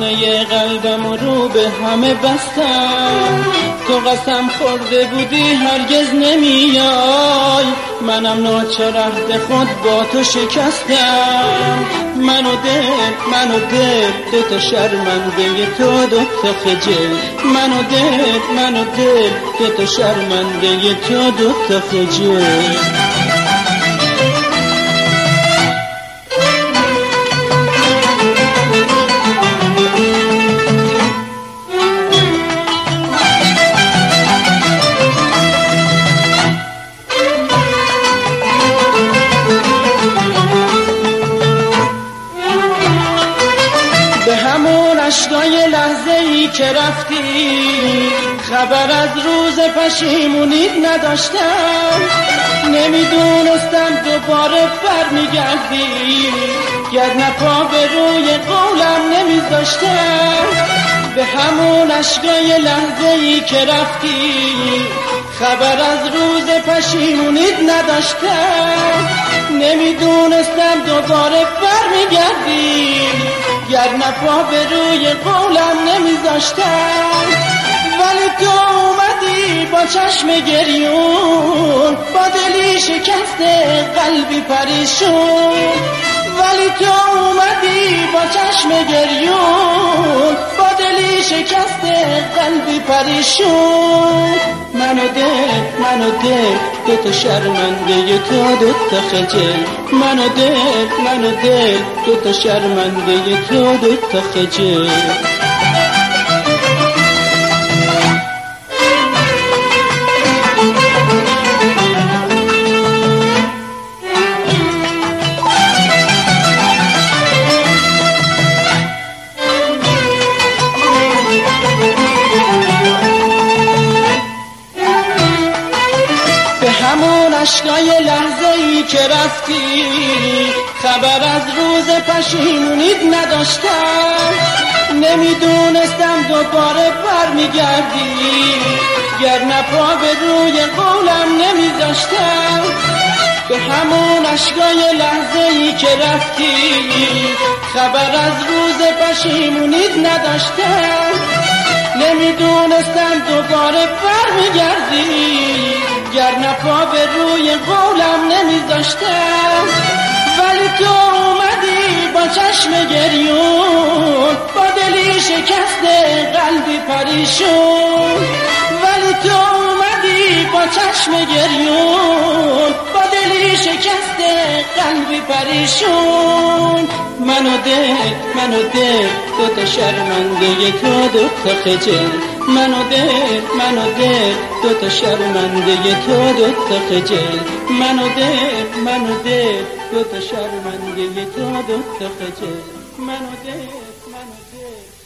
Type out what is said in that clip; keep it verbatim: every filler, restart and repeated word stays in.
خانه قلبم رو به همه بستم، تو قسم خورده بودی هرگز نمیای، منم ناچار عهد خود با تو شکستم. من و دل من و دل دو تا شرمنده تو دو تا خجل، من و دل من و دل دو تا شرمنده تو دو تا خجل. اشکای لحظه ای که رفتی خبر از روز پشیمونیت نداشتم، نمیدونستم دوباره برمیگردی، گر نه پا به روی قولم نمیذاشتم. به همون اشکای لحظه ای که رفتی خبر از روز پشیمونیت نداشتم، نمیدونستم دوباره برمیگردی، گر نه پا به روی قولم نمیذاشتم. ولی تو اومدی با چشم گریون، با دلی شکسته قلبی پریشون، ولی تو اومدی با چشم گریون، با دلی شکسته قلبی پریشون. من و دل من و دل دو تا شرمنده تو دو تا خجل، من و دل من و دل دو تا شرمنده تو دو تا خجل. همون اشکای لحظه ای که رفتی خبر از روز پشیمونیت نداشتم، نمیدونستم دوباره برمیگردی، گر نه پا به روی قولم نمیذاشتم. به همون اشکای لحظه ای که رفتی خبر از روز پشیمونیت نداشتم، نمیدونستم دوباره برمیگردی، گر نه پا به روی قولم نمیذاشتم. ولی تو اومدی با چشم گریون، با دلی شکسته قلبی پریشون، ولی تو اومدی با چشم گریون، با دلی شکسته قلبی پریشون. من و دل من و دل دو تا شرمنده تو دو تا خجل، من و دل من و دل دو تا شرمنده تو دو تا خجل، من و دل من و دل دو تا شرمنده تو دو تا خجل، من و دل من و دل